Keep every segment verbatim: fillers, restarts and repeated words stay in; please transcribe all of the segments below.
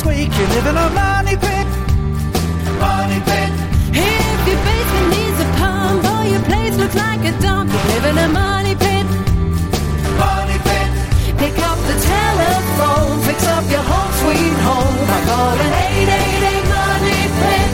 week, you live in a money pit. Money pit. If your basement needs a pump or your place looks like a dump, you live in a money pit. Money pit. Pick up the telephone, fix up your home sweet home by calling eight eight eight money pit.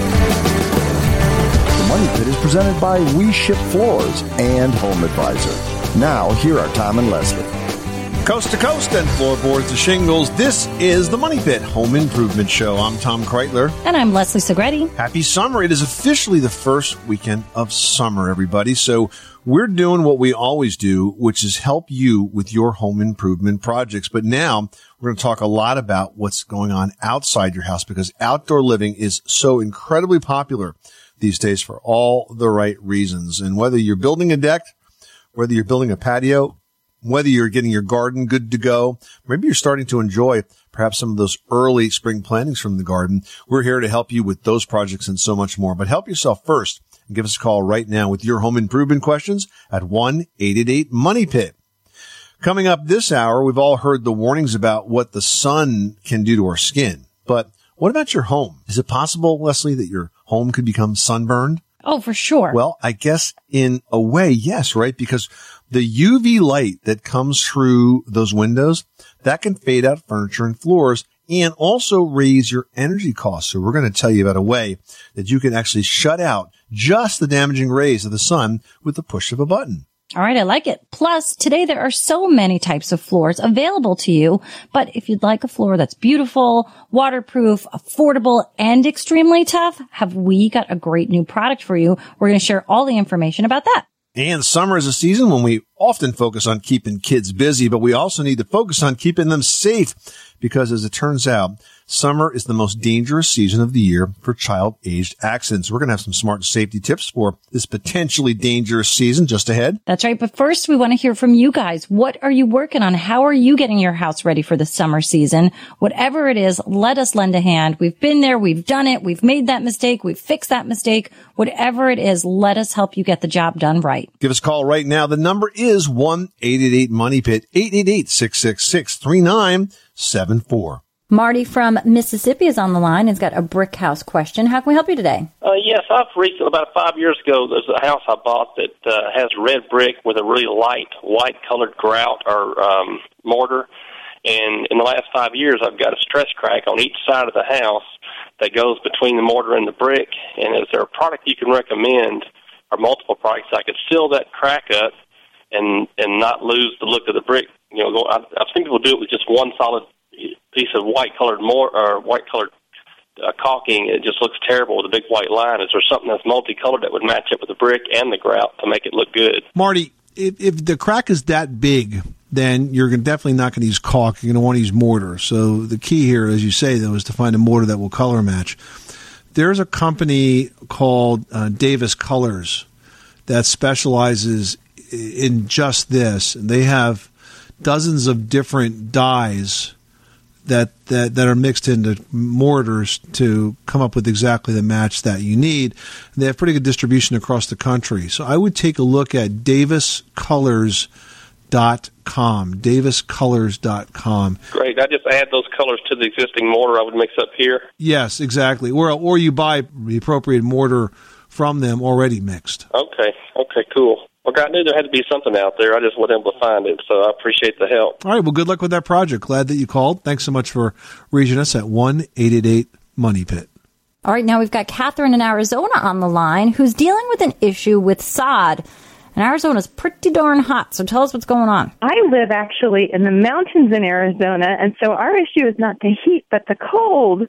The Money Pit is presented by We Ship Floors and Home Advisor. Now, here are Tom and Leslie. Coast to coast and floorboards to shingles, this is the Money Pit Home Improvement Show. I'm Tom Kreitler. And I'm Leslie Segretti. Happy summer. It is officially the first weekend of summer, everybody. So we're doing what we always do, which is help you with your home improvement projects. But now we're going to talk a lot about what's going on outside your house, because outdoor living is so incredibly popular these days for all the right reasons. And whether you're building a deck, whether you're building a patio, whether you're getting your garden good to go, maybe you're starting to enjoy perhaps some of those early spring plantings from the garden, we're here to help you with those projects and so much more. But help yourself first and give us a call right now with your home improvement questions at one eight eight eight money pit. Coming up this hour, we've all heard the warnings about what the sun can do to our skin. But what about your home? Is it possible, Leslie, that your home could become sunburned? Oh, for sure. Well, I guess in a way, yes, right? Because the U V light that comes through those windows, that can fade out furniture and floors and also raise your energy costs. So we're going to tell you about a way that you can actually shut out just the damaging rays of the sun with the push of a button. All right, I like it. Plus, today there are so many types of floors available to you. But if you'd like a floor that's beautiful, waterproof, affordable, and extremely tough, have we got a great new product for you. We're going to share all the information about that. And summer is a season when we often focus on keeping kids busy, but we also need to focus on keeping them safe, because as it turns out, summer is the most dangerous season of the year for child-aged accidents. We're going to have some smart safety tips for this potentially dangerous season just ahead. That's right. But first, we want to hear from you guys. What are you working on? How are you getting your house ready for the summer season? Whatever it is, let us lend a hand. We've been there. We've done it. We've made that mistake. We've fixed that mistake. Whatever it is, let us help you get the job done right. Give us a call right now. The number is one eight eight eight money pit, eight eight eight, six six six, three nine seven four. Marty from Mississippi is on the line. He's got a brick house question. How can we help you today? Uh, yes, I've recently, about five years ago, there's a house I bought that uh, has red brick with a really light white-colored grout or um, mortar. And in the last five years, I've got a stress crack on each side of the house that goes between the mortar and the brick. And is there a product you can recommend, or multiple products, I could seal that crack up and and not lose the look of the brick? You know, I've, I've seen people do it with just one solid piece of white-colored more or white-colored uh, caulking. It just looks terrible with a big white line. Is there something that's multicolored that would match up with the brick and the grout to make it look good? Marty, if, if the crack is that big, then you're definitely not going to use caulk. You're going to want to use mortar. So the key here, as you say, though, is to find a mortar that will color match. There's a company called uh, Davis Colors that specializes in just this. They have dozens of different dyes that, that that are mixed into mortars to come up with exactly the match that you need. They have pretty good distribution across the country. So I would take a look at davis colors dot com, davis colors dot com. Great. I just add those colors to the existing mortar I would mix up here? Yes, exactly. Or, or you buy the appropriate mortar from them already mixed. Okay. Okay, cool. Well, I knew there had to be something out there. I just wasn't able to find it, so I appreciate the help. All right, well, good luck with that project. Glad that you called. Thanks so much for reaching us at one eight eight eight money pit. All right, now we've got Catherine in Arizona on the line who's dealing with an issue with sod. And Arizona's pretty darn hot, so tell us what's going on. I live actually in the mountains in Arizona, and so our issue is not the heat, but the cold.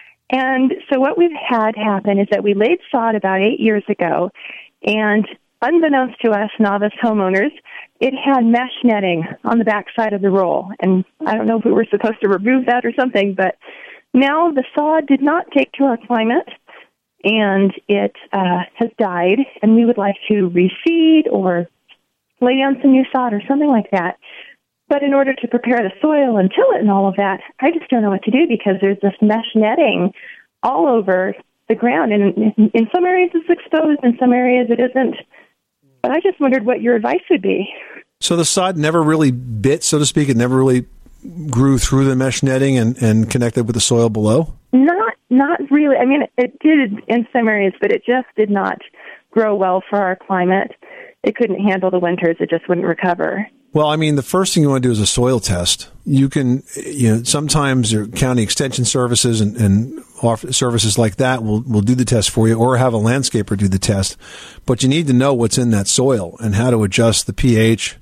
And so what we've had happen is that we laid sod about eight years ago, and unbeknownst to us novice homeowners, it had mesh netting on the back side of the roll. And I don't know if we were supposed to remove that or something, but now the sod did not take to our climate, and it uh, has died, and we would like to reseed or lay down some new sod or something like that. But in order to prepare the soil and till it and all of that, I just don't know what to do because there's this mesh netting all over the ground. And in, in some areas it's exposed, in some areas it isn't. But I just wondered what your advice would be. So the sod never really bit, so to speak? It never really grew through the mesh netting and, and connected with the soil below? Not, not really. I mean, it, it did in some areas, but it just did not grow well for our climate. It couldn't handle the winters. It just wouldn't recover. Well, I mean, the first thing you want to do is a soil test. You can, you know, sometimes your county extension services and, and services like that will, will do the test for you, or have a landscaper do the test. But you need to know what's in that soil and how to adjust the pH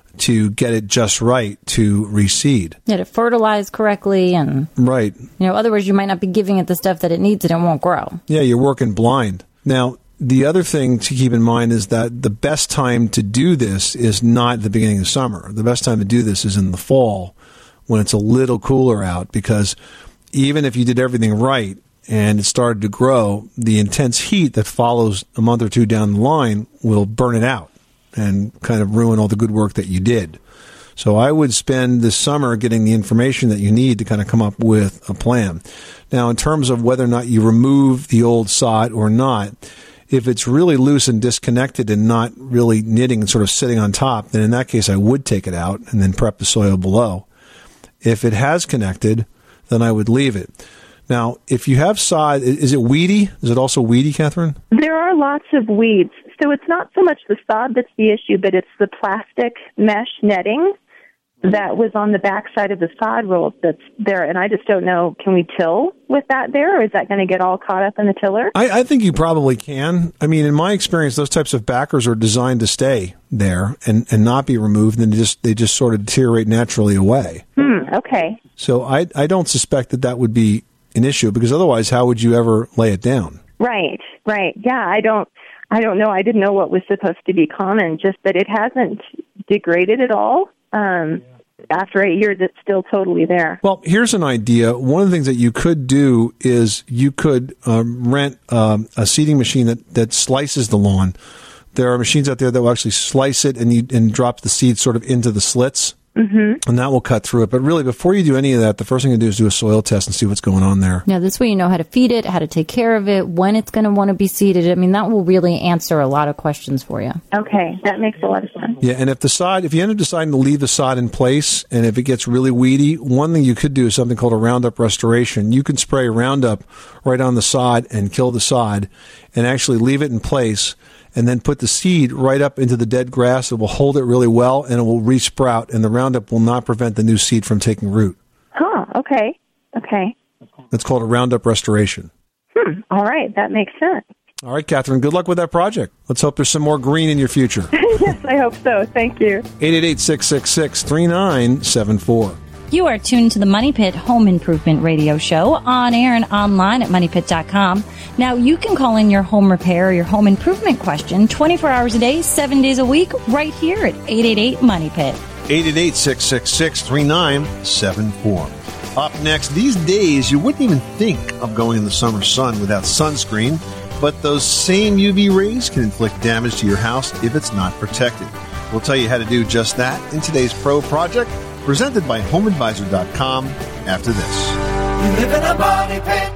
to get it just right to reseed. Yeah, to fertilize correctly, and right. You know, otherwise you might not be giving it the stuff that it needs and it won't grow. Yeah, you're working blind. Now, the other thing to keep in mind is that the best time to do this is not the beginning of summer. The best time to do this is in the fall when it's a little cooler out, because even if you did everything right and it started to grow, the intense heat that follows a month or two down the line will burn it out and kind of ruin all the good work that you did. So I would spend this summer getting the information that you need to kind of come up with a plan. Now, in terms of whether or not you remove the old sod or not, if it's really loose and disconnected and not really knitting and sort of sitting on top, then in that case I would take it out and then prep the soil below. If it has connected, then I would leave it. Now, if you have sod, is it weedy? Is it also weedy, Catherine? There are lots of weeds. So it's not so much the sod that's the issue, but it's the plastic mesh netting that was on the backside of the sod rolls that's there. And I just don't know, can we till with that there, or is that going to get all caught up in the tiller? I, I think you probably can. I mean, in my experience, those types of backers are designed to stay there and, and not be removed, and they just, they just sort of deteriorate naturally away. Hmm, okay. So I, I don't suspect that that would be an issue, because otherwise how would you ever lay it down? Right, right. Yeah, I don't, I don't know. I didn't know what was supposed to be common, just that it hasn't degraded at all. Um, after eight years, it's still totally there. Well, here's an idea. One of the things that you could do is you could um, rent um, a seeding machine that, that slices the lawn. There are machines out there that will actually slice it and you, and drop the seed sort of into the slits. Mm-hmm. And that will cut through it. But really, before you do any of that, the first thing to do is do a soil test and see what's going on there. Yeah, this way you know how to feed it, how to take care of it, when it's going to want to be seeded. I mean, that will really answer a lot of questions for you. Okay, that makes a lot of sense. Yeah, and if the sod, if you end up deciding to leave the sod in place, and if it gets really weedy, one thing you could do is something called a Roundup restoration. You can spray Roundup right on the sod and kill the sod, and actually leave it in place, and then put the seed right up into the dead grass. It will hold it really well, and it will re-sprout, and the Roundup will not prevent the new seed from taking root. Huh, okay, okay. That's called a Roundup restoration. Hmm, all right, that makes sense. All right, Catherine, good luck with that project. Let's hope there's some more green in your future. Yes, I hope so. Thank you. eight eight eight, six six six, three nine seven four. You are tuned to the Money Pit Home Improvement Radio Show, on air and online at money pit dot com. Now, you can call in your home repair or your home improvement question twenty-four hours a day, seven days a week, right here at eight eight eight, money pit. eight eight eight, six six six, three nine seven four. Up next, these days, you wouldn't even think of going in the summer sun without sunscreen, but those same U V rays can inflict damage to your house if it's not protected. We'll tell you how to do just that in today's Pro Project, presented by home advisor dot com after this. You live in a money pit.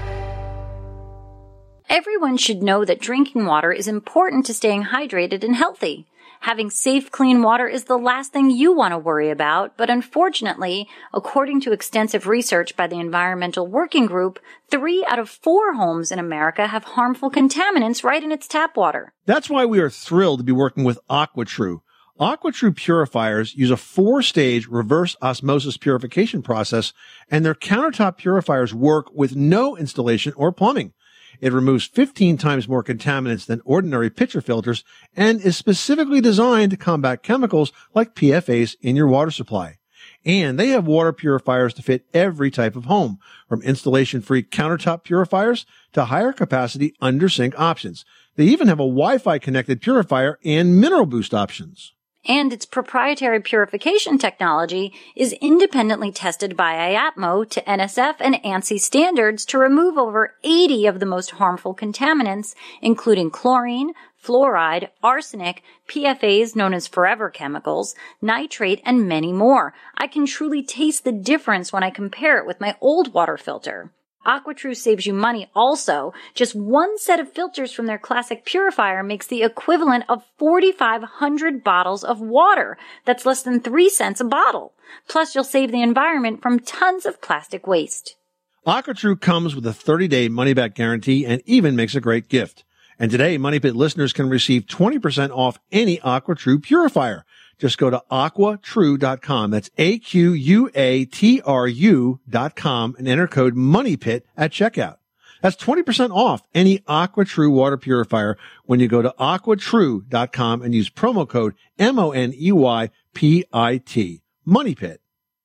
Everyone should know that drinking water is important to staying hydrated and healthy. Having safe, clean water is the last thing you want to worry about, but unfortunately, according to extensive research by the Environmental Working Group, three out of four homes in America have harmful contaminants right in its tap water. That's why we are thrilled to be working with AquaTrue. AquaTrue purifiers use a four-stage reverse osmosis purification process, and their countertop purifiers work with no installation or plumbing. It removes fifteen times more contaminants than ordinary pitcher filters and is specifically designed to combat chemicals like P F As in your water supply. And they have water purifiers to fit every type of home, from installation-free countertop purifiers to higher capacity under-sink options. They even have a Wi-Fi connected purifier and mineral boost options. And its proprietary purification technology is independently tested by I A T M O to N S F and ANSI standards to remove over eighty of the most harmful contaminants, including chlorine, fluoride, arsenic, P F As known as forever chemicals, nitrate, and many more. I can truly taste the difference when I compare it with my old water filter. AquaTrue saves you money also. Just one set of filters from their classic purifier makes the equivalent of forty-five hundred bottles of water. That's less than three cents a bottle. Plus, you'll save the environment from tons of plastic waste. AquaTrue comes with a thirty-day money-back guarantee and even makes a great gift. And today, Money Pit listeners can receive twenty percent off any AquaTrue purifier. Just go to aqua true dot com. That's A Q U A T R U dot com and enter code MONEYPIT at checkout. That's twenty percent off any AquaTrue water purifier when you go to aqua true dot com and use promo code M O N E Y P I T. Money Pit.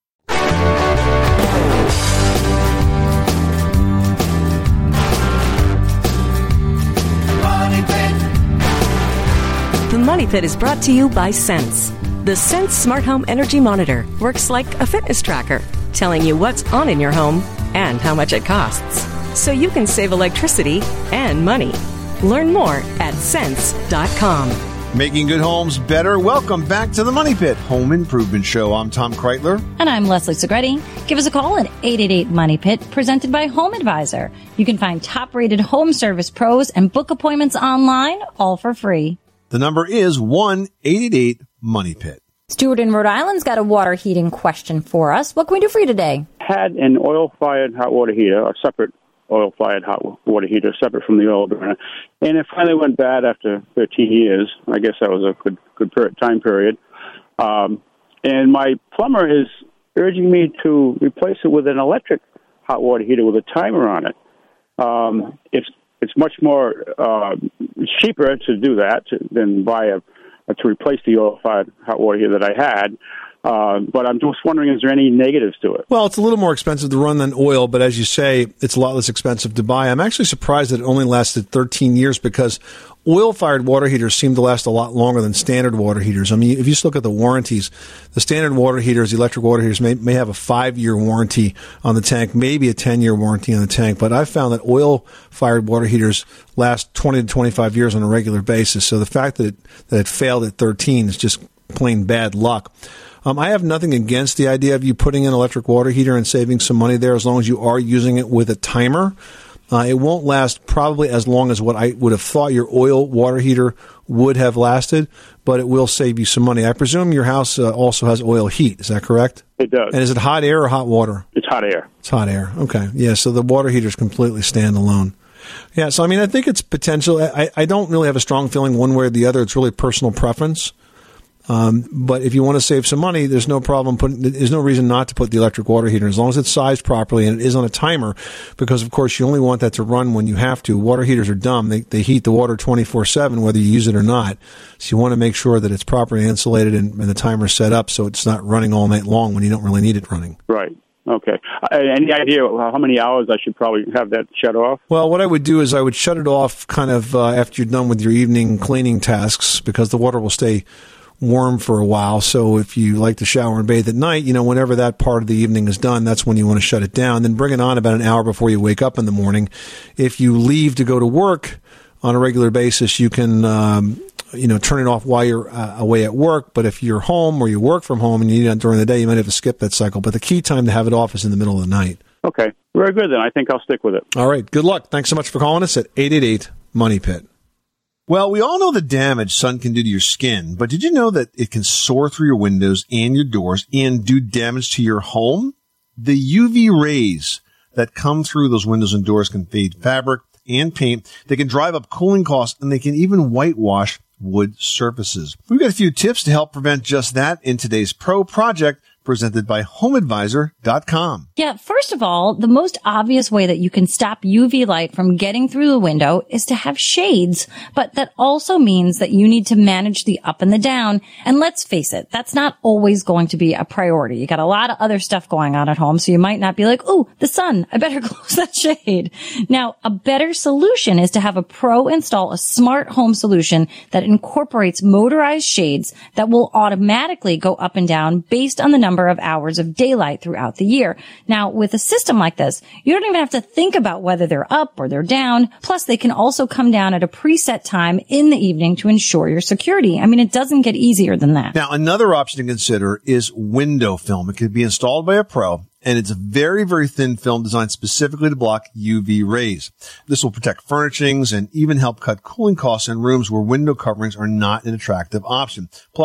Money Pit. The Money Pit is brought to you by Sense. The Sense Smart Home Energy Monitor works like a fitness tracker, telling you what's on in your home and how much it costs, so you can save electricity and money. Learn more at sense dot com. Making good homes better. Welcome back to the Money Pit Home Improvement Show. I'm Tom Kreitler. And I'm Leslie Segretti. Give us a call at eight eight eight, MONEY PIT, presented by Home Advisor. You can find top-rated home service pros and book appointments online, all for free. The number is one eight eight eight, MONEY PIT. Stuart in Rhode Island's got a water heating question for us. What can we do for you today? Had an oil-fired hot water heater, a separate oil-fired hot water heater, separate from the oil burner, and it finally went bad after thirteen years. I guess that was a good good per- time period. Um, and my plumber is urging me to replace it with an electric hot water heater with a timer on it. Um, it's it's much more uh, cheaper to do that to, than buy a, a to replace the oil-fired hot water heater that I had. Uh, but I'm just wondering, is there any negatives to it? Well, it's a little more expensive to run than oil, but as you say, it's a lot less expensive to buy. I'm actually surprised that it only lasted thirteen years because oil-fired water heaters seem to last a lot longer than standard water heaters. I mean, if you just look at the warranties, the standard water heaters, the electric water heaters may, may have a five-year warranty on the tank, maybe a ten-year warranty on the tank. But I've found that oil-fired water heaters last twenty to twenty-five years on a regular basis. So the fact that it, that it failed at thirteen is just plain bad luck. Um, I have nothing against the idea of you putting in an electric water heater and saving some money there as long as you are using it with a timer. Uh, it won't last probably as long as what I would have thought your oil water heater would have lasted, but it will save you some money. I presume your house uh, also has oil heat. Is that correct? It does. And is it hot air or hot water? It's hot air. It's hot air. Okay. Yeah, so the water heater is completely standalone. Yeah, so I mean, I think it's potential. I, I don't really have a strong feeling one way or the other. It's really personal preference. Um, but if you want to save some money, there's no problem putting, there's no reason not to put the electric water heater as long as it's sized properly and it is on a timer, because of course you only want that to run when you have to. Water heaters are dumb. They, they heat the water twenty-four seven whether you use it or not. So you want to make sure that it's properly insulated and, and the timer's set up so it's not running all night long when you don't really need it running. Right. Okay. Uh, any idea how many hours I should probably have that shut off? Well, what I would do is I would shut it off kind of uh, after you're done with your evening cleaning tasks, because the water will stay warm for a while. So if you like to shower and bathe at night, you know, whenever that part of the evening is done, that's when you want to shut it down. Then bring it on about an hour before you wake up in the morning. If you leave to go to work on a regular basis, you can, um, you know, turn it off while you're uh, away at work. But if you're home or you work from home and you need it during the day, you might have to skip that cycle. But the key time to have it off is in the middle of the night. Okay. Very good, then. I think I'll stick with it. All right. Good luck. Thanks so much for calling us at eight eight eight, MONEY PIT. Well, we all know the damage sun can do to your skin, but did you know that it can soar through your windows and your doors and do damage to your home? The U V rays that come through those windows and doors can fade fabric and paint. They can drive up cooling costs, and they can even whitewash wood surfaces. We've got a few tips to help prevent just that in today's Pro Project, presented by home advisor dot com. Yeah, first of all, the most obvious way that you can stop U V light from getting through the window is to have shades. But that also means that you need to manage the up and the down. And let's face it, that's not always going to be a priority. You got a lot of other stuff going on at home, so you might not be like, oh, the sun, I better close that shade. Now, a better solution is to have a pro install a smart home solution that incorporates motorized shades that will automatically go up and down based on the number of hours of daylight throughout the year. Now, with a system like this, you don't even have to think about whether they're up or they're down. Plus, they can also come down at a preset time in the evening to ensure your security. I mean, it doesn't get easier than that. Now, another option to consider is window film. It can be installed by a pro, and it's a very, very thin film designed specifically to block U V rays. This will protect furnishings and even help cut cooling costs in rooms where window coverings are not an attractive option. Plus,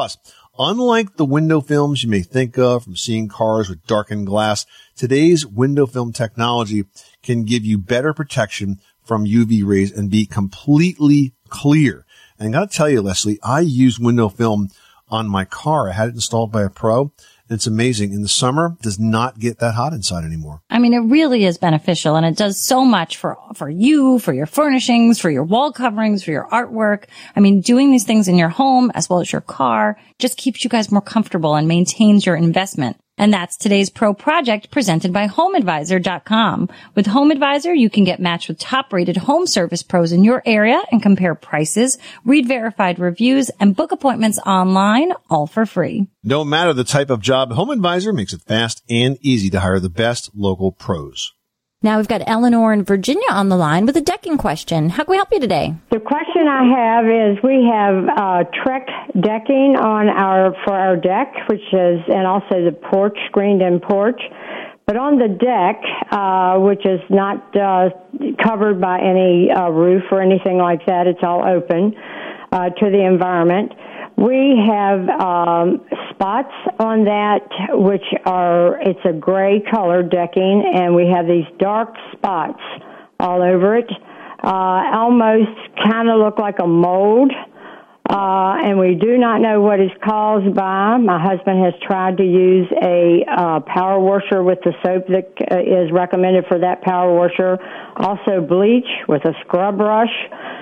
Unlike the window films you may think of from seeing cars with darkened glass, today's window film technology can give you better protection from U V rays and be completely clear. And I got to tell you, Leslie, I use window film on my car. I had it installed by a pro. It's amazing. In the summer, it does not get that hot inside anymore. I mean, it really is beneficial, and it does so much for for you, for your furnishings, for your wall coverings, for your artwork. I mean, doing these things in your home as well as your car just keeps you guys more comfortable and maintains your investment. And that's today's Pro Project presented by home advisor dot com. With Home Advisor, you can get matched with top-rated home service pros in your area and compare prices, read verified reviews, and book appointments online, all for free. No matter the type of job, Home Advisor makes it fast and easy to hire the best local pros. Now we've got Eleanor in Virginia on the line with a decking question. How can we help you today? The question I have is we have uh, Trek decking on our for our deck, which is, and also the porch, screened-in porch. But on the deck, uh, which is not uh, covered by any uh, roof or anything like that, it's all open uh, to the environment. We have um, spots on that, which are, it's a gray color decking, and we have these dark spots all over it. Uh, almost kind of look like a mold, uh, and we do not know what it's caused by. My husband has tried to use a uh, power washer with the soap that uh, is recommended for that power washer, also bleach with a scrub brush.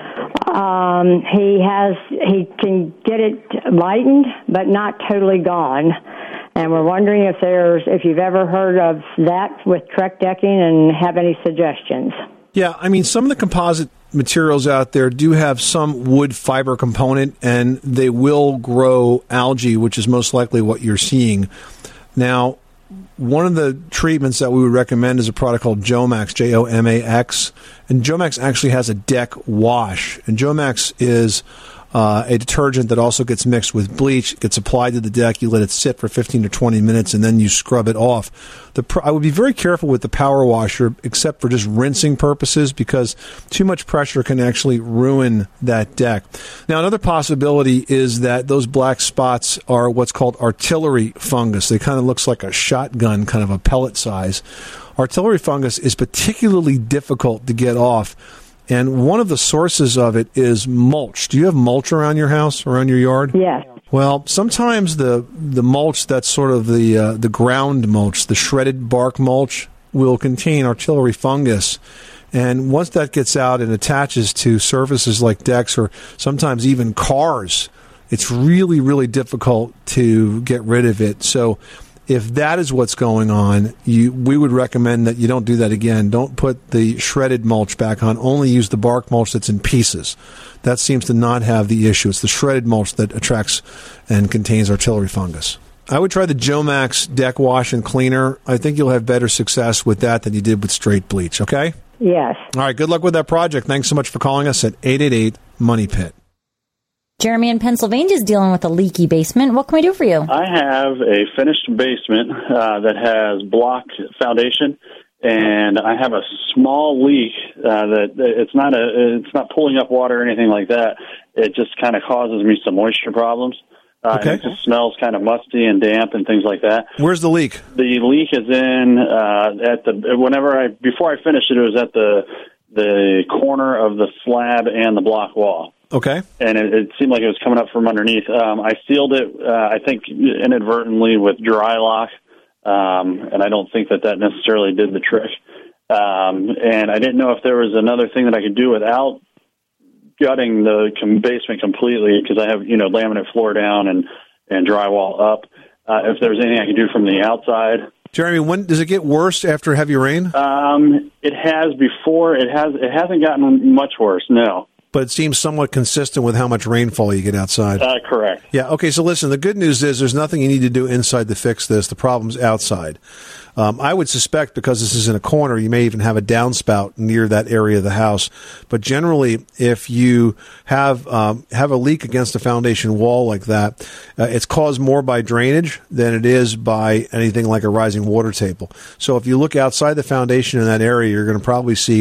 Um, he has, he can get it lightened, but not totally gone. And we're wondering if there's, if you've ever heard of that with Trek decking and have any suggestions. Yeah, I mean, some of the composite materials out there do have some wood fiber component, and they will grow algae, which is most likely what you're seeing. Now, one of the treatments that we would recommend is a product called Jomax, J O M A X. And Jomax actually has a deck wash. And Jomax is uh, a detergent that also gets mixed with bleach, gets applied to the deck. You let it sit for fifteen to twenty minutes, and then you scrub it off. The pr- I would be very careful with the power washer, except for just rinsing purposes, because too much pressure can actually ruin that deck. Now, another possibility is that those black spots are what's called artillery fungus. They kind of looks like a shotgun, kind of a pellet size. Artillery fungus is particularly difficult to get off, and one of the sources of it is mulch. Do you have mulch around your house, around your yard? Yes. Well, sometimes the the mulch that's sort of the uh, the ground mulch, the shredded bark mulch, will contain artillery fungus. And once that gets out and attaches to surfaces like decks or sometimes even cars, it's really, really difficult to get rid of it. So if that is what's going on, you, we would recommend that you don't do that again. Don't put the shredded mulch back on. Only use the bark mulch that's in pieces. That seems to not have the issue. It's the shredded mulch that attracts and contains artillery fungus. I would try the Jomax deck wash and cleaner. I think you'll have better success with that than you did with straight bleach, okay? Yes. All right, good luck with that project. Thanks so much for calling us at eight eight eight, money pit. Jeremy in Pennsylvania is dealing with a leaky basement. What can we do for you? I have a finished basement uh, that has block foundation, and I have a small leak uh, that it's not a it's not pulling up water or anything like that. It just kind of causes me some moisture problems. Uh, Okay. and it just smells kind of musty and damp and things like that. Where's the leak? The leak is in uh, at the whenever I before I finished it, it was at the the corner of the slab and the block wall. Okay. And it, it seemed like it was coming up from underneath. Um, I sealed it, uh, I think, inadvertently with dry lock, um, and I don't think that that necessarily did the trick. Um, and I didn't know if there was another thing that I could do without gutting the com- basement completely, because I have, you know, laminate floor down and, and drywall up. Uh, if there was anything I could do from the outside. Jeremy, when does it get worse after heavy rain? Um, it has before. It has. It hasn't gotten much worse. No. But it seems somewhat consistent with how much rainfall you get outside. Uh, correct. Yeah, okay, so listen, the good news is there's nothing you need to do inside to fix this. The problem's outside. Um, I would suspect, because this is in a corner, you may even have a downspout near that area of the house. But generally, if you have um, have a leak against a foundation wall like that, uh, it's caused more by drainage than it is by anything like a rising water table. So if you look outside the foundation in that area, you're going to probably see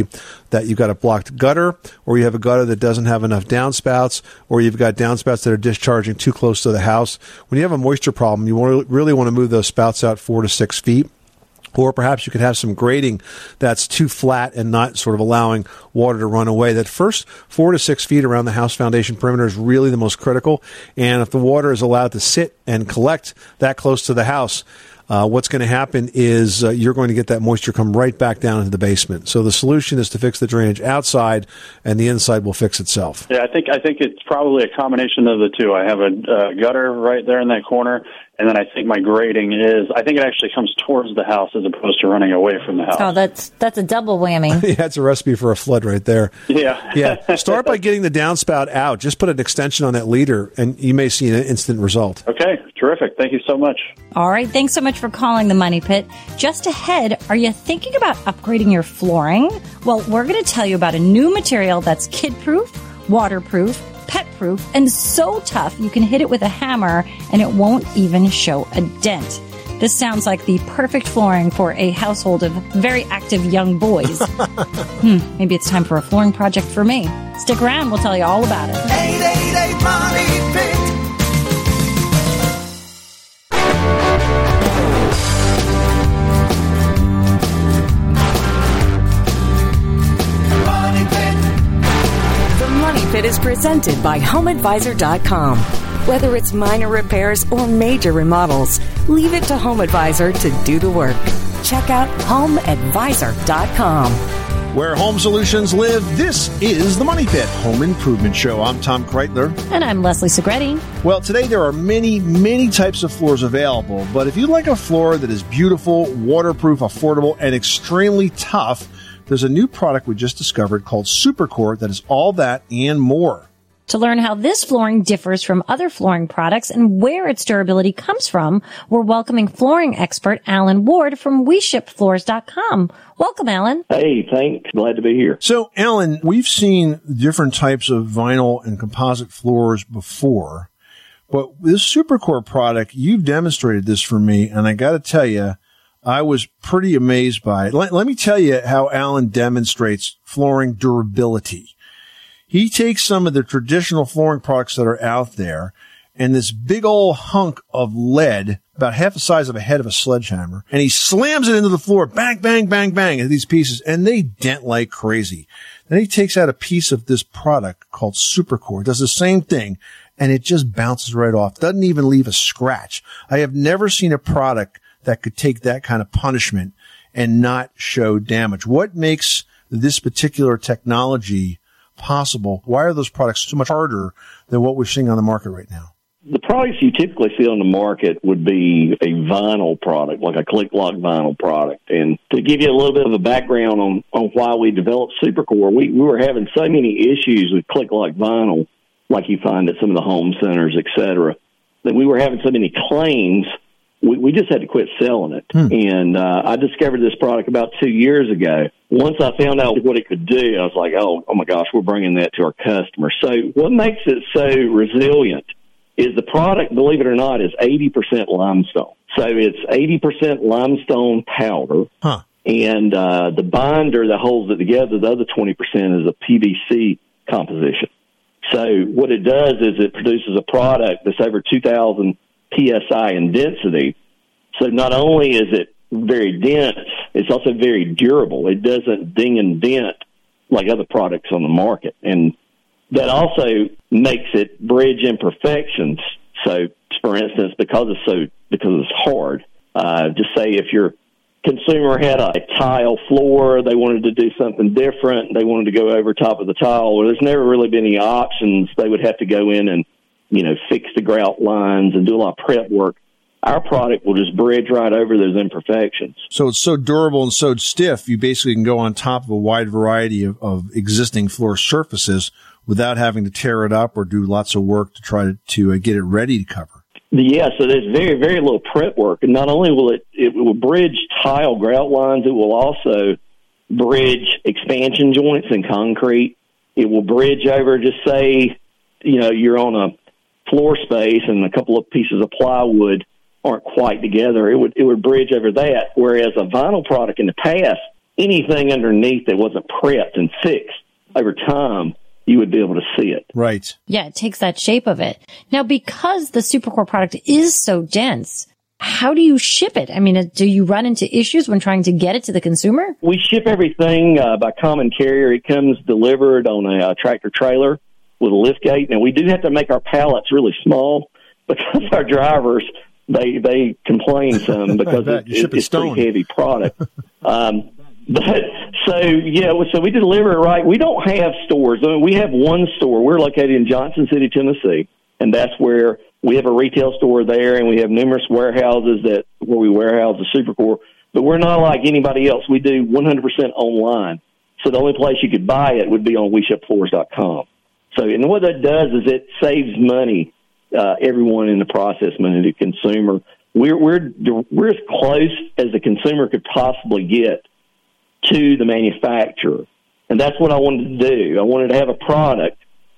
that you've got a blocked gutter, or you have a gutter that doesn't have enough downspouts, or you've got downspouts that are discharging too close to the house. When you have a moisture problem, you want to, really want to move those spouts out four to six feet. Or perhaps you could have some grading that's too flat and not sort of allowing water to run away. That first four to six feet around the house foundation perimeter is really the most critical. And if the water is allowed to sit and collect that close to the house, Uh, what's going to happen is uh, you're going to get that moisture come right back down into the basement. So the solution is to fix the drainage outside, and the inside will fix itself. Yeah, I think I think it's probably a combination of the two. I have a uh, gutter right there in that corner, and then I think my grading is, I think it actually comes towards the house as opposed to running away from the house. Oh, that's that's a double whammy. Yeah, that's a recipe for a flood right there. Yeah. Yeah. Start by getting the downspout out. Just put an extension on that leader, and you may see an instant result. Okay, terrific. Thank you so much. All right. Thanks so much for calling the Money Pit. Just ahead, are you thinking about upgrading your flooring? Well, we're going to tell you about a new material that's kid-proof, waterproof, pet-proof, and so tough you can hit it with a hammer and it won't even show a dent. This sounds like the perfect flooring for a household of very active young boys. hmm, maybe it's time for a flooring project for me. Stick around. We'll tell you all about it. eight eight eight Money Pit. Pit is presented by home advisor dot com. Whether it's minor repairs or major remodels, leave it to HomeAdvisor to do the work. Check out home advisor dot com. Where home solutions live, this is the Money Pit Home Improvement Show. I'm Tom Kreitler. And I'm Leslie Segretti. Well, today there are many, many types of floors available, but if you'd like a floor that is beautiful, waterproof, affordable, and extremely tough, there's a new product we just discovered called Supercore that is all that and more. To learn how this flooring differs from other flooring products and where its durability comes from, we're welcoming flooring expert Alan Ward from we ship floors dot com. Welcome, Alan. Hey, thanks. Glad to be here. So, Alan, we've seen different types of vinyl and composite floors before, but this Supercore product, you've demonstrated this for me, and I got to tell you, I was pretty amazed by it. Let, let me tell you how Alan demonstrates flooring durability. He takes some of the traditional flooring products that are out there and this big old hunk of lead, about half the size of a head of a sledgehammer, and he slams it into the floor, bang, bang, bang, bang, at these pieces, and they dent like crazy. Then he takes out a piece of this product called Supercore, does the same thing, and it just bounces right off. Doesn't even leave a scratch. I have never seen a product that could take that kind of punishment and not show damage. What makes this particular technology possible? Why are those products so much harder than what we're seeing on the market right now? The products you typically see on the market would be a vinyl product, like a click-lock vinyl product. And to give you a little bit of a background on, on why we developed Supercore, we, we were having so many issues with click-lock vinyl, like you find at some of the home centers, et cetera, that we were having so many claims, we, we just had to quit selling it. Hmm. And uh, I discovered this product about two years ago. Once I found out what it could do, I was like, oh, oh my gosh, we're bringing that to our customers. So what makes it so resilient is the product, believe it or not, is eighty percent limestone. So it's eighty percent limestone powder. Huh. And uh, the binder that holds it together, the other twenty percent is a P V C composition. So what it does is it produces a product that's over two thousand P S I in density. So not only is it very dense, it's also very durable. It doesn't ding and dent like other products on the market. And that also makes it bridge imperfections. So, for instance, because it's so because it's hard, uh, just say if your consumer had a tile floor, they wanted to do something different, they wanted to go over top of the tile, well, there's never really been any options. They would have to go in and, you know, fix the grout lines and do a lot of prep work. Our product will just bridge right over those imperfections. So it's so durable and so stiff, you basically can go on top of a wide variety of, of existing floor surfaces without having to tear it up or do lots of work to try to, to uh, get it ready to cover. Yeah, so there's very, very little prep work. And not only will it, it will bridge tile grout lines, it will also bridge expansion joints in concrete. It will bridge over, just say, you know, you're on a floor space and a couple of pieces of plywood aren't quite together. It would it would bridge over that. Whereas a vinyl product in the past, anything underneath that wasn't prepped and fixed over time, you would be able to see it. Right. Yeah, it takes that shape of it. Now, because the Supercore product is so dense, how do you ship it? I mean, do you run into issues when trying to get it to the consumer? We ship everything uh, by common carrier. It comes delivered on a uh, tractor trailer with a lift gate. Now, we do have to make our pallets really small because our drivers, they they complain some because it, it, it's a pretty heavy product. um, but so, yeah, so we deliver it right. We don't have stores. I mean, we have one store. We're located in Johnson City, Tennessee, and that's where we have a retail store there, and we have numerous warehouses that where we warehouse the Supercore. But we're not like anybody else. We do one hundred percent online. So the only place you could buy it would be on we ship floors dot com. So, and what that does is it saves money, uh, everyone in the process, money to the consumer. We're, we're, we're as close as the consumer could possibly get to the manufacturer. And that's what I wanted to do. I wanted to have a product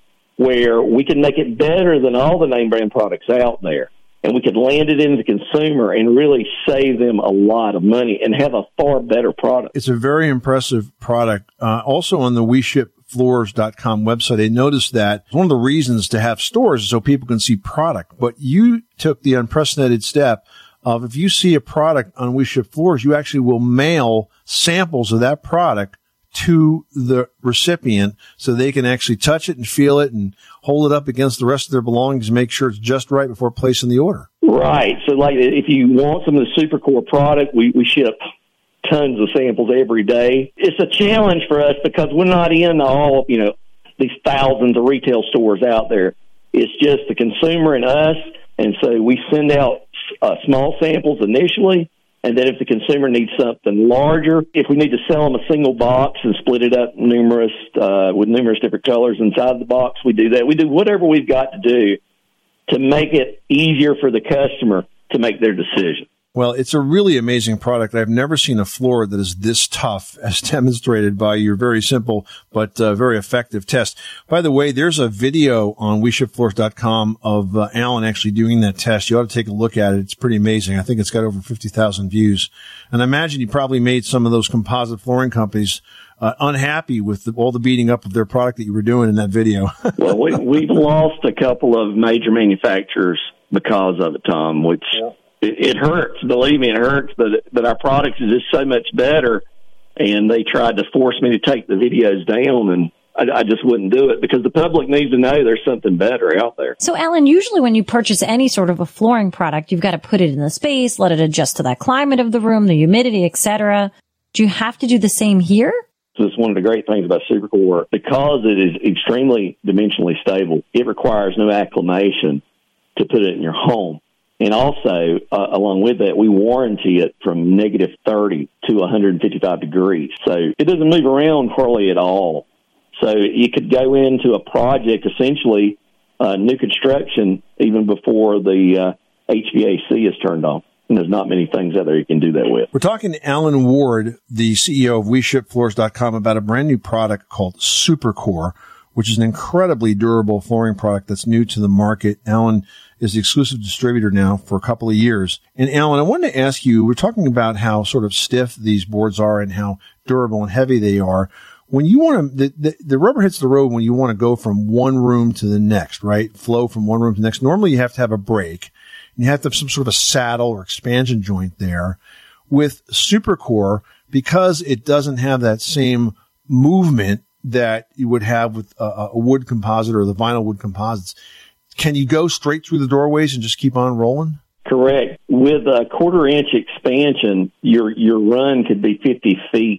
where we could make it better than all the name brand products out there. And we could land it in the consumer and really save them a lot of money and have a far better product. It's a very impressive product. Uh, also on the we ship floors dot com website, I noticed that one of the reasons to have stores is so people can see product. But you took the unprecedented step of if you see a product on We Ship Floors, you actually will mail samples of that product to the recipient so they can actually touch it and feel it and hold it up against the rest of their belongings and make sure it's just right before placing the order. Right. So like if you want some of the Supercore product, we, we ship tons of samples every day. It's a challenge for us because we're not in all, you know, these thousands of retail stores out there. It's just the consumer and us. And so we send out uh, small samples initially. And then if the consumer needs something larger, if we need to sell them a single box and split it up numerous uh, with numerous different colors inside the box, we do that. We do whatever we've got to do to make it easier for the customer to make their decision. Well, it's a really amazing product. I've never seen a floor that is this tough, as demonstrated by your very simple but uh, very effective test. By the way, there's a video on we ship floors dot com of uh, Alan actually doing that test. You ought to take a look at it. It's pretty amazing. I think it's got over fifty thousand views. And I imagine you probably made some of those composite flooring companies uh, unhappy with the, all the beating up of their product that you were doing in that video. Well, we, we've lost a couple of major manufacturers because of it, Tom, which... Yeah. It, it hurts, believe me, it hurts, but, but our product is just so much better, and they tried to force me to take the videos down, and I, I just wouldn't do it because the public needs to know there's something better out there. So, Alan, usually when you purchase any sort of a flooring product, you've got to put it in the space, let it adjust to that climate of the room, the humidity, et cetera. Do you have to do the same here? So it's one of the great things about Supercore. Because it is extremely dimensionally stable, it requires no acclimation to put it in your home. And also, uh, along with that, we warranty it from negative thirty to one hundred fifty-five degrees. So it doesn't move around hardly at all. So you could go into a project, essentially, uh, new construction, even before the uh, H V A C is turned on. And there's not many things out there you can do that with. We're talking to Alan Ward, the C E O of we ship floors dot com, about a brand new product called Supercore, which is an incredibly durable flooring product that's new to the market. Alan is the exclusive distributor now for a couple of years. And Alan, I wanted to ask you, we're talking about how sort of stiff these boards are and how durable and heavy they are. When you want to, the, the, the rubber hits the road when you want to go from one room to the next, right? Flow from one room to the next. Normally you have to have a break. And you have to have some sort of a saddle or expansion joint there. With Supercore, because it doesn't have that same movement that you would have with a, a wood composite or the vinyl wood composites, can you go straight through the doorways and just keep on rolling? Correct. With a quarter inch expansion, your your run could be fifty feet.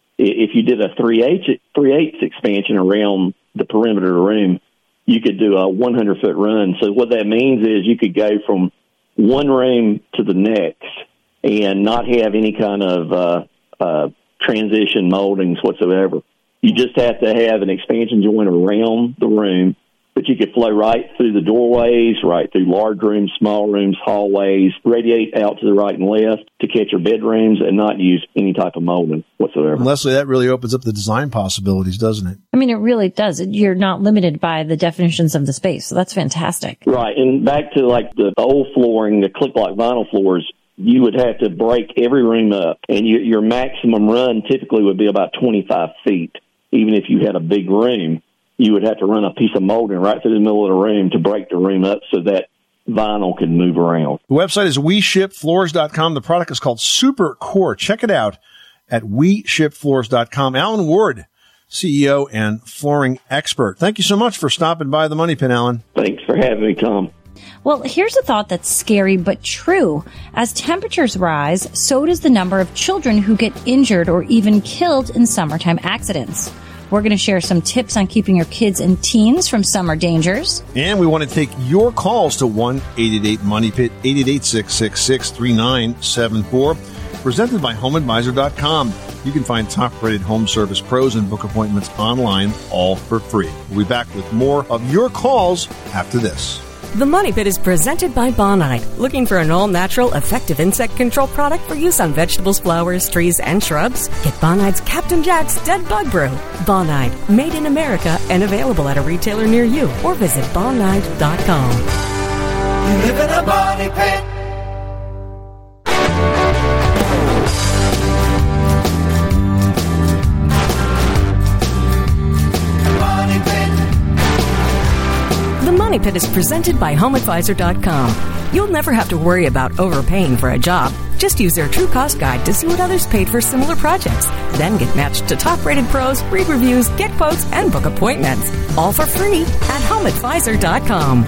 If you did a three eighths three eighths expansion around the perimeter of the room, you could do a one hundred foot run. So what that means is you could go from one room to the next and not have any kind of uh, uh, transition moldings whatsoever. You just have to have an expansion joint around the room, but you could flow right through the doorways, right through large rooms, small rooms, hallways, radiate out to the right and left to catch your bedrooms and not use any type of molding whatsoever. And Leslie, that really opens up the design possibilities, doesn't it? I mean, it really does. You're not limited by the definitions of the space, so that's fantastic. Right, and back to like the old flooring, the click-lock vinyl floors, you would have to break every room up, and you, your maximum run typically would be about twenty-five feet. Even if you had a big room, you would have to run a piece of molding right through the middle of the room to break the room up so that vinyl can move around. The website is we ship floors dot com. The product is called Super Core. Check it out at we ship floors dot com. Alan Ward, C E O and flooring expert. Thank you so much for stopping by the Money Pit, Alan. Thanks for having me, Tom. Well, here's a thought that's scary but true. As temperatures rise, so does the number of children who get injured or even killed in summertime accidents. We're going to share some tips on keeping your kids and teens from summer dangers. And we want to take your calls to one eight eight eight money pit, eight eight eight, six six six, three nine seven four. Presented by home advisor dot com. You can find top-rated home service pros and book appointments online, all for free. We'll be back with more of your calls after this. The Money Pit is presented by Bonide. Looking for an all-natural, effective insect control product for use on vegetables, flowers, trees, and shrubs? Get Bonide's Captain Jack's Dead Bug Brew. Bonide, made in America and available at a retailer near you, or visit bonide dot com. You live in a money pit. The Money Pit is presented by home advisor dot com. You'll never have to worry about overpaying for a job. Just use their True Cost Guide to see what others paid for similar projects. Then get matched to top-rated pros, read reviews, get quotes, and book appointments. All for free at home advisor dot com.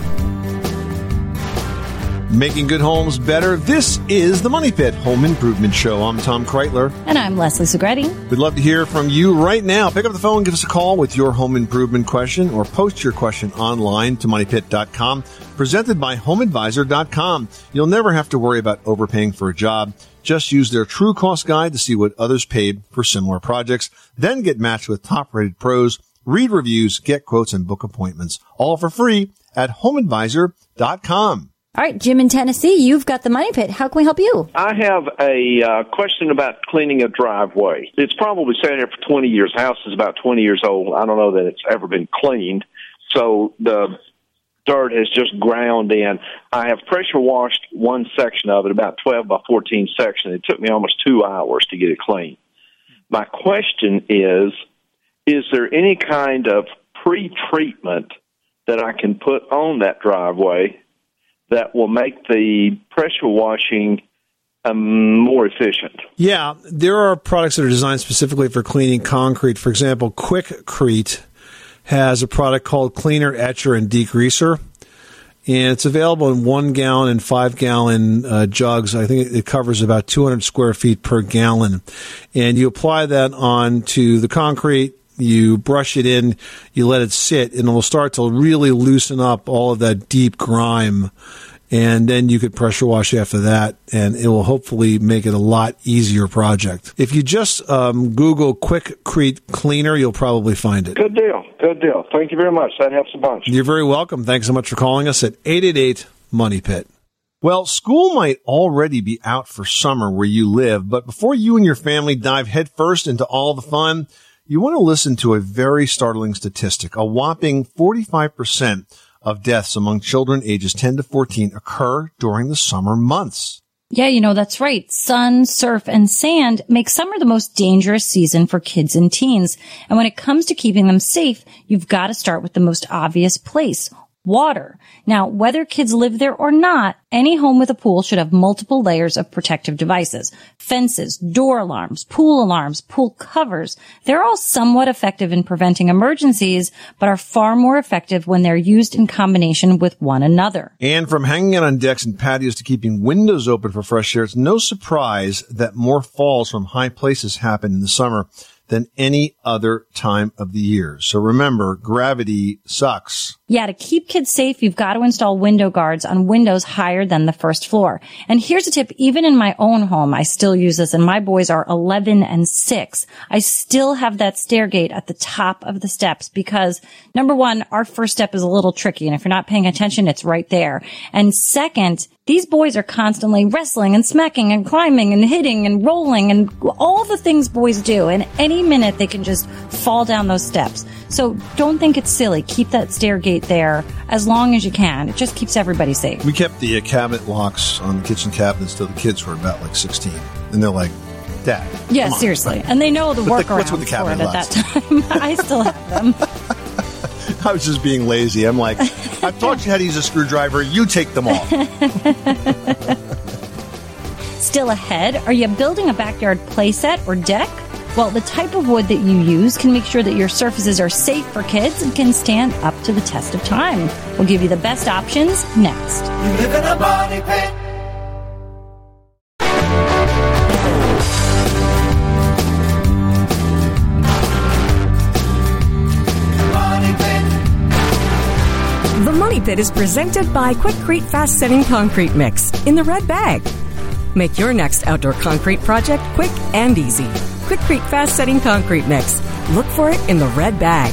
Making good homes better. This is the Money Pit Home Improvement Show. I'm Tom Kreitler. And I'm Leslie Segretti. We'd love to hear from you right now. Pick up the phone, give us a call with your home improvement question, or post your question online to money pit dot com. Presented by home advisor dot com. You'll never have to worry about overpaying for a job. Just use their True Cost Guide to see what others paid for similar projects. Then get matched with top-rated pros, read reviews, get quotes, and book appointments. All for free at home advisor dot com. All right, Jim in Tennessee, you've got the Money Pit. How can we help you? I have a uh, question about cleaning a driveway. It's probably sitting there for twenty years. The house is about twenty years old. I don't know that it's ever been cleaned. So the dirt has just ground in. I have pressure washed one section of it, about twelve by fourteen section. It took me almost two hours to get it clean. My question is, is there any kind of pre-treatment that I can put on that driveway that will make the pressure washing um, more efficient? Yeah, there are products that are designed specifically for cleaning concrete. For example, Quikrete has a product called Cleaner, Etcher, and Degreaser. And it's available in one-gallon and five-gallon uh, jugs. I think it covers about two hundred square feet per gallon. And you apply that onto the concrete. You brush it in, you let it sit, and it will start to really loosen up all of that deep grime. And then you could pressure wash after that, and it will hopefully make it a lot easier project. If you just um, Google Quikrete Cleaner, you'll probably find it. Good deal. Good deal. Thank you very much. That helps a bunch. You're very welcome. Thanks so much for calling us at eight eight eight Money Pit. Well, school might already be out for summer where you live, but before you and your family dive headfirst into all the fun, you want to listen to a very startling statistic. A whopping forty-five percent of deaths among children ages ten to fourteen occur during the summer months. Yeah, you know, that's right. Sun, surf, and sand make summer the most dangerous season for kids and teens. And when it comes to keeping them safe, you've got to start with the most obvious place. Water. Now, whether kids live there or not, any home with a pool should have multiple layers of protective devices. Fences, door alarms, pool alarms, pool covers. They're all somewhat effective in preventing emergencies, but are far more effective when they're used in combination with one another. And from hanging out on decks and patios to keeping windows open for fresh air, it's no surprise that more falls from high places happen in the summer than any other time of the year. So remember, gravity sucks. Yeah, to keep kids safe, you've got to install window guards on windows higher than the first floor. And here's a tip, even in my own home, I still use this, and my boys are eleven and six. I still have that stair gate at the top of the steps because, number one, our first step is a little tricky, and if you're not paying attention, it's right there. And second, these boys are constantly wrestling and smacking and climbing and hitting and rolling and all the things boys do. And any minute they can just fall down those steps. So don't think it's silly. Keep that stair gate there as long as you can. It just keeps everybody safe. We kept the uh, cabinet locks on the kitchen cabinets till the kids were about like sixteen. And they're like, Dad. Yeah, come on." seriously. And they know the What's the- workarounds what's with the for it cabinet at that locks? time. I still have them. I was just being lazy. I'm like, I've taught you how to use a screwdriver. You take them off. Still ahead, are you building a backyard playset or deck? Well, the type of wood that you use can make sure that your surfaces are safe for kids and can stand up to the test of time. We'll give you the best options next. You live in a money pit. The Money Pit is presented by Quikrete Fast Setting Concrete Mix in the red bag. Make your next outdoor concrete project quick and easy. Quikrete Fast Setting Concrete Mix. Look for it in the red bag.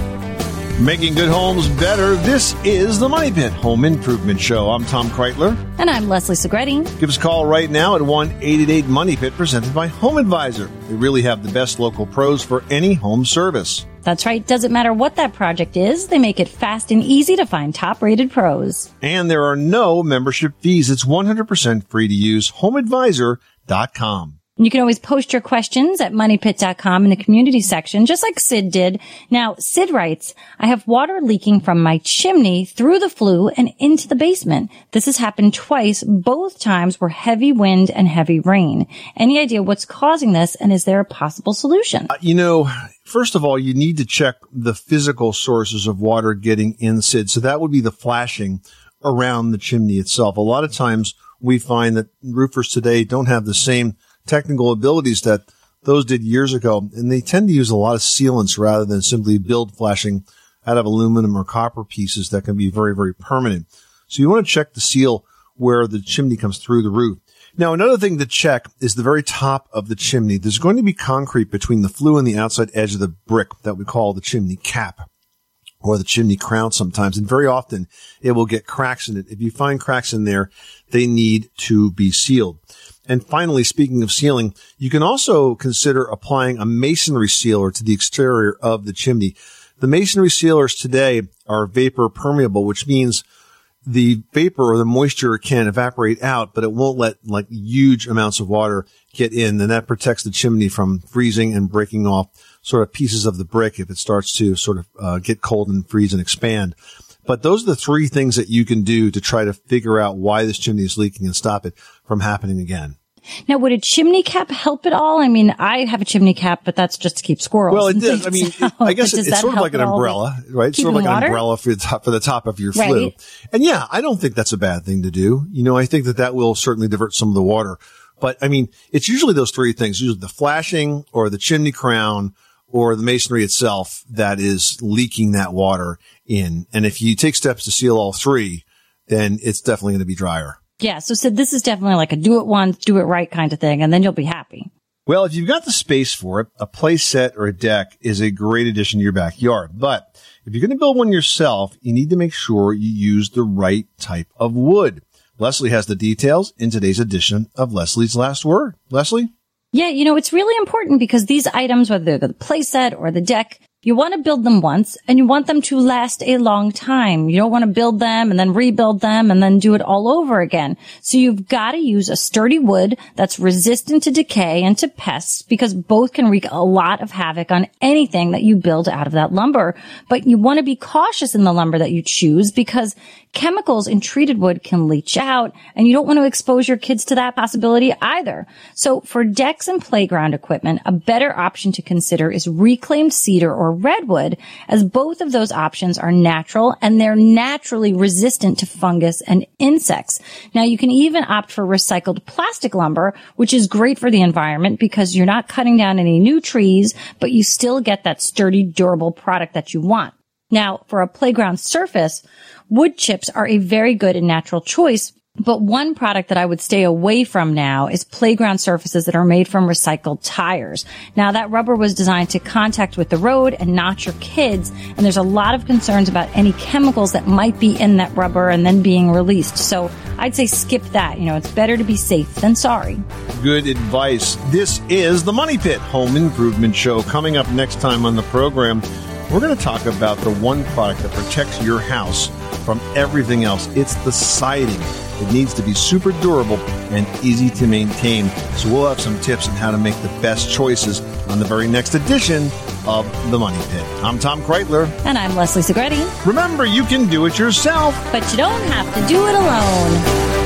Making good homes better. This is the Money Pit Home Improvement Show. I'm Tom Kreitler. And I'm Leslie Segretti. Give us a call right now at one eight eight eight Money Pit, presented by Home Advisor. They really have the best local pros for any home service. That's right. Doesn't matter what that project is. They make it fast and easy to find top-rated pros. And there are no membership fees. It's one hundred percent free to use. home advisor dot com. You can always post your questions at money pit dot com in the community section, just like Sid did. Now, Sid writes, I have water leaking from my chimney through the flue and into the basement. This has happened twice. Both times were heavy wind and heavy rain. Any idea what's causing this, and is there a possible solution? Uh, you know, first of all, you need to check the physical sources of water getting in, Sid. So that would be the flashing around the chimney itself. A lot of times we find that roofers today don't have the same technical abilities that those did years ago, and they tend to use a lot of sealants rather than simply build flashing out of aluminum or copper pieces that can be very, very permanent. So you want to check the seal where the chimney comes through the roof. Now, another thing to check is the very top of the chimney. There's going to be concrete between the flue and the outside edge of the brick that we call the chimney cap or the chimney crown sometimes, and very often it will get cracks in it. If you find cracks in there, they need to be sealed. And finally, speaking of sealing, you can also consider applying a masonry sealer to the exterior of the chimney. The masonry sealers today are vapor permeable, which means the vapor or the moisture can evaporate out, but it won't let like huge amounts of water get in. And that protects the chimney from freezing and breaking off sort of pieces of the brick if it starts to sort of uh, get cold and freeze and expand. But those are the three things that you can do to try to figure out why this chimney is leaking and stop it from happening again. Now, would a chimney cap help at all? I mean, I have a chimney cap, but that's just to keep squirrels. Well, it and does. I mean, things it, I out. guess But it, does it's that sort of help like an at all umbrella, with right? It's sort of like keeping an water? umbrella for the top, for the top of your flue. Right. And yeah, I don't think that's a bad thing to do. You know, I think that that will certainly divert some of the water. But I mean, it's usually those three things, usually the flashing or the chimney crown or the masonry itself that is leaking that water in. And if you take steps to seal all three, then it's definitely going to be drier. Yeah, so Sid, this is definitely like a do it once, do it right kind of thing, and then you'll be happy. Well, if you've got the space for it, a play set or a deck is a great addition to your backyard. But if you're going to build one yourself, you need to make sure you use the right type of wood. Leslie has the details in today's edition of Leslie's Last Word. Leslie? Yeah, you know, it's really important because these items, whether they're the play set or the deck, you want to build them once and you want them to last a long time. You don't want to build them and then rebuild them and then do it all over again. So you've got to use a sturdy wood that's resistant to decay and to pests because both can wreak a lot of havoc on anything that you build out of that lumber. But you want to be cautious in the lumber that you choose because chemicals in treated wood can leach out and you don't want to expose your kids to that possibility either. So for decks and playground equipment, a better option to consider is reclaimed cedar or redwood, as both of those options are natural and they're naturally resistant to fungus and insects. Now, you can even opt for recycled plastic lumber, which is great for the environment because you're not cutting down any new trees, but you still get that sturdy, durable product that you want. Now, for a playground surface, wood chips are a very good and natural choice. But one product that I would stay away from now is playground surfaces that are made from recycled tires. Now, that rubber was designed to contact with the road and not your kids, and there's a lot of concerns about any chemicals that might be in that rubber and then being released. So I'd say skip that. You know, it's better to be safe than sorry. Good advice. This is the Money Pit Home Improvement Show. Coming up next time on the program, we're going to talk about the one product that protects your house from everything else. It's the siding. It needs to be super durable and easy to maintain. So we'll have some tips on how to make the best choices on the very next edition of The Money Pit. I'm Tom Kreitler. And I'm Leslie Segretti. Remember, you can do it yourself, but you don't have to do it alone.